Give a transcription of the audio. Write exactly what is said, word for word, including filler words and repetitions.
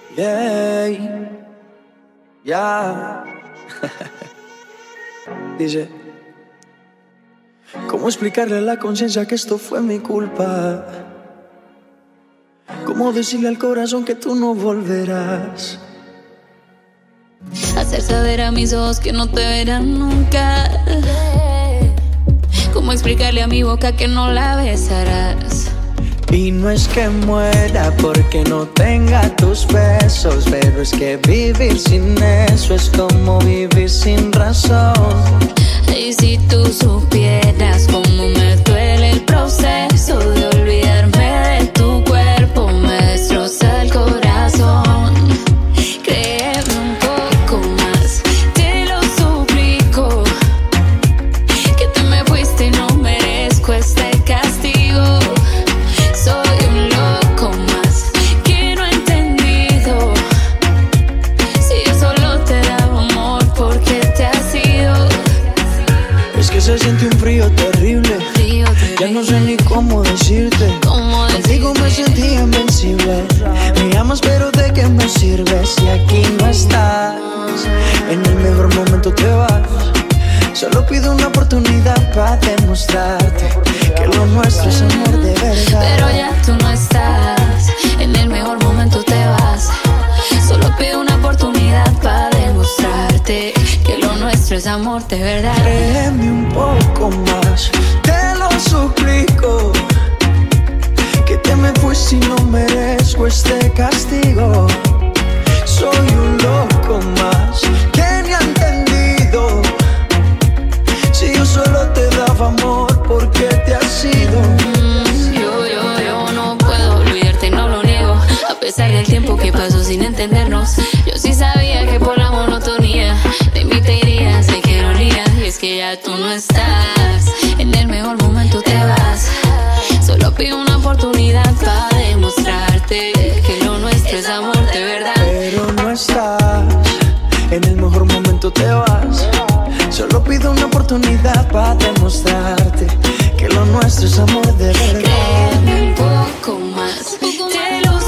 Yeah, ya. Dice, ¿cómo explicarle a la conciencia que esto fue mi culpa? ¿Cómo decirle al corazón que tú no volverás? Hacer saber a mis ojos que no te verán nunca. ¿Cómo explicarle a mi boca que no la besarás? Y no es que muera porque no tenga tus besos, pero es que vivir sin eso es como vivir sin razón. Y si tú supieras cómo me duele el proceso de olvidarme de tu cuerpo, me destroza el corazón. Créeme un poco más, te lo suplico, que te me fuiste y no merezco este castigo. Soy un loco más que no he entendido si yo solo te daba amor porque te has ido. Es que se siente un frío terrible, Frío terrible. ya no sé ni cómo decirte. ¿Cómo Contigo me decirte? sentí invencible. Me amas pero ¿de qué me sirve si aquí no estás? En el mejor momento te vas. Solo pido una oportunidad para demostrarte que lo nuestro es amor de verdad. Pero ya tú no estás, en el mejor momento te vas. Solo pido una oportunidad para demostrarte que lo nuestro es amor de verdad. Créeme un poco más, te lo suplico, que te me fuiste y no merezco este castigo. Soy un loco más que ni ha entendido si yo solo te daba amor porque te has ido. Mm, yo, yo, yo no puedo olvidarte, no lo niego. A pesar del tiempo que pasó sin entendernos, yo sí sabía que por la monotonía de mí te irías, de qué ironía. Y es que ya tú no estás, en el mejor momento te vas. Solo pido una oportunidad para demostrarte que lo nuestro es amor de verdad. Pero no estás, en el mejor momento te vas. Solo pido una oportunidad para demostrarte que lo nuestro es amor de verdad. Créeme un poco más, te lo